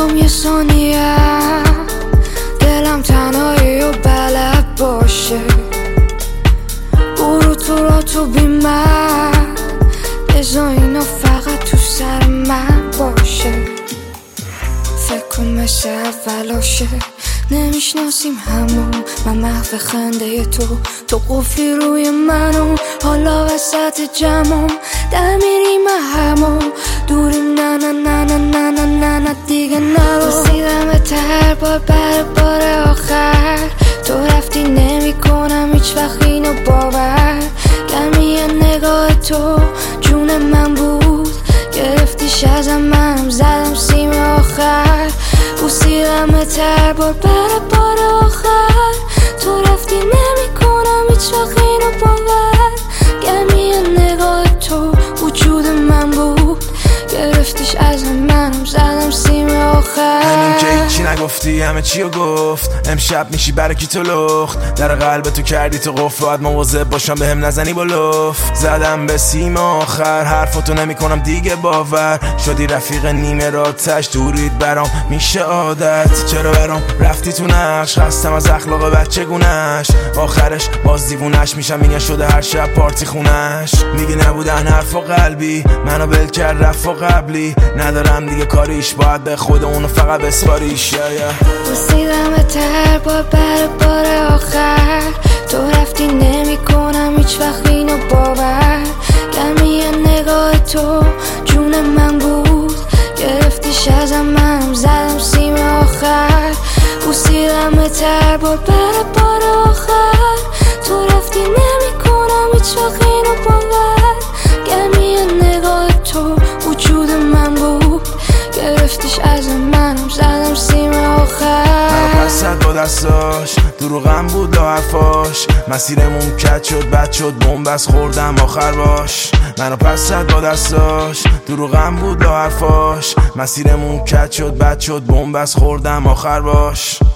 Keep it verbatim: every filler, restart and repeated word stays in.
نمیخوام یه ثانیه دلم تنهایی و بلد باشه، برو تو را تو بی من، بذار اینا فقط تو سر من باشه. فکر کن مثل اولاشه، نمیشناسیم همون، من محو خنده تو، تو قفلی روی منو، حالا وسط جمعم در میریم همون، دوریم نه نه نه نه نه نه نه نه دیگه نرو. رسیدم تر بار بر بار آخر، تو رفتی نمی کنم هیچ وقت اینو باور، گرمی نگاه تو جون من بود، گرفتیش ازم منم زدم سیم آخر، بوسیدم تر بار بر بار آخر، تو رفتی نمی کنم هیچ وقت اینو باور، گرمی نگاه تو وجود من بود، گرفتیش ازم منم زدم سیم آخر. همین که هیچی نگفتی همه چی رو گفت، امشب میشی برای کی تو لخت، در قلب تو کردی تو قفل، باید مواظب باشم به هم نزنی با لفت، زدم به سیم آخر، حرفاتو نمی کنم دیگه باور، شدی رفیق نیمه راتش، دورید برام میشه عادت، چرا برام رفتی تو نقش، خستم از اخلاق بچه گونش، آخرش باز دیوونش میشم، میگه شده هر شب پارتی خونش، میگه نبودن حرف و قلبی، منو بل کرد رفت و قبلی، ندارم دیگه کاریش، باید به خود اونو فقط بسپاریش. رسیدم تر بار بر بار آخر، تو رفتی نمی کنم هیچ وقت اینو باور، گرمی نگاه تو جون من بود، گرفتیش ازم منم زدم سیم آخر، بوسیدم تر بار بر بار آخر، تو رفتی نمی کنم هیچ وقت اینو باور، گرمی نگاه تو وجود من بود، گرفتیش ازم منم زدم سیم آخر. منو پس زد با دستاش، دروغم بود لا حرفاش، مسیرمون کج شد بد شد بومبست خوردم آخر باش، منو پس زد با دستاش، دروغم بود لا حرفاش، مسیرمون کج شد بد شد بومبست خوردم آخر باش.